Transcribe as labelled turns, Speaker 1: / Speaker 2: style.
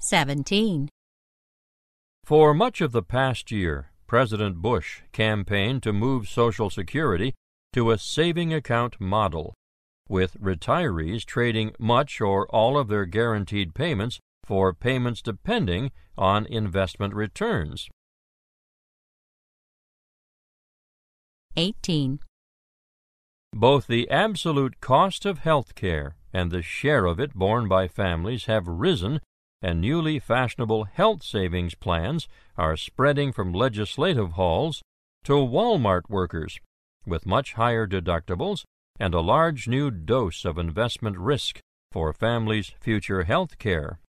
Speaker 1: 17.
Speaker 2: For much of the past year, President Bush campaigned to move Social Security to a saving account model, with retirees trading much or all of their guaranteed payments for payments depending on investment returns.
Speaker 1: 18.
Speaker 2: Both the absolute cost of health care and the share of it borne by families have risen, and newly fashionable health savings plans are spreading from legislative halls to Walmart workers, with much higher deductibles and a large new dose of investment risk for families' future health care.